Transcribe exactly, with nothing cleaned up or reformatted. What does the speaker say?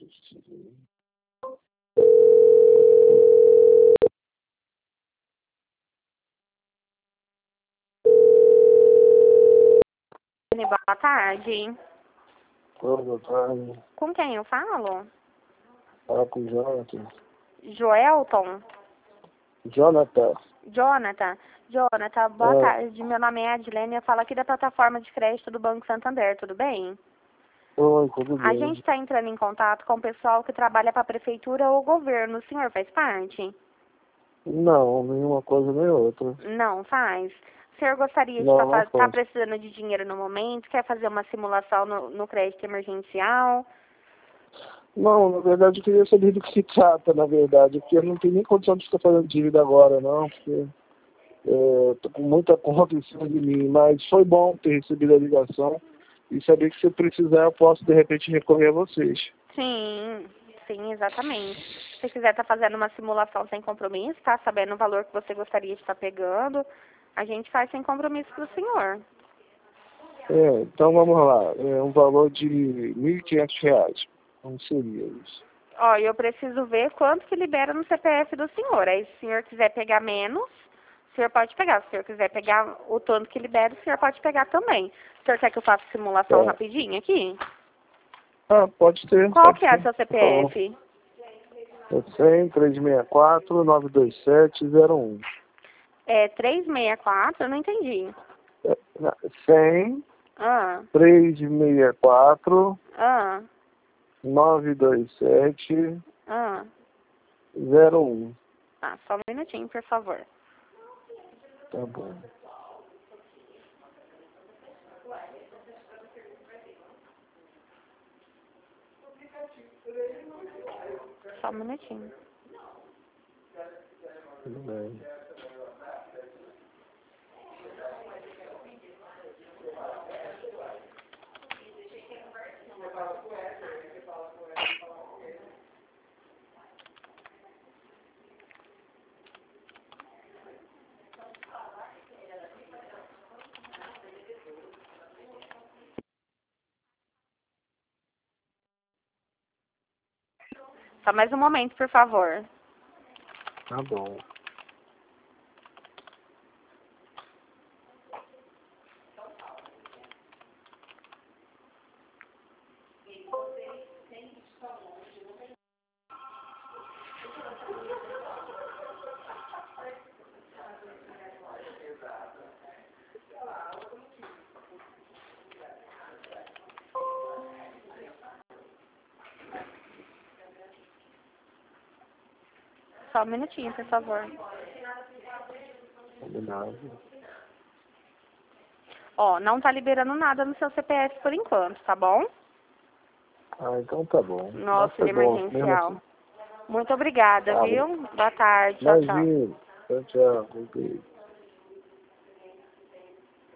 Boa tarde. Oi, boa tarde. Com quem eu falo? Fala com o Jonathan. Joelton? Jonathan. Jonathan? Jonathan, boa É. tarde. Meu nome é Adilene, eu falo aqui da plataforma de crédito do Banco Santander, tudo bem? Oi, tudo A bem? gente está entrando em contato com o pessoal que trabalha para a prefeitura ou governo. O senhor faz parte? Não, nenhuma coisa nem outra. Não faz? O senhor gostaria de Não, estar não tá, tá faço. precisando de dinheiro no momento? Quer fazer uma simulação no, no crédito emergencial? Não, na verdade eu queria saber do que se trata, na verdade, porque eu não tenho nem condição de ficar fazendo dívida agora, não, porque é, tô com muita conta em cima de mim, mas foi bom ter recebido a ligação e saber que se eu precisar eu posso de repente recorrer a vocês. Sim, sim, exatamente. Se quiser estar fazendo uma simulação sem compromisso, tá sabendo o valor que você gostaria de estar pegando, a gente faz sem compromisso para o senhor. É, então vamos lá, é um valor de mil e quinhentos reais. Como seria isso? Ó, eu preciso ver quanto que libera no C P F do senhor. Aí, se o senhor quiser pegar menos, o senhor pode pegar. Se o senhor quiser pegar o tanto que libera, o senhor pode pegar também. O senhor quer que eu faça simulação É. rapidinho aqui? Ah, pode ter, Qual pode que é ser. seu Por favor. C P F? É cem, trezentos e sessenta e quatro, nove dois sete, zero um. É trezentos e sessenta e quatro, eu não entendi. É, cem, Ah, trezentos e sessenta e quatro, ah, nove dois sete, ah. zero um. Ah, só um minutinho, por favor. Tá bom. Só um minutinho. Tudo bem. Só mais um momento, por favor. Tá bom. Só um minutinho, por favor. Combinado. Ó, não tá liberando nada no seu C P F por enquanto, tá bom? Ah, então tá bom. No Nossa, é auxílio bom. Mesmo emergencial. assim. Muito obrigada, Ah, viu? Boa tarde, tchau, tchau. imagina. Tchau, tchau.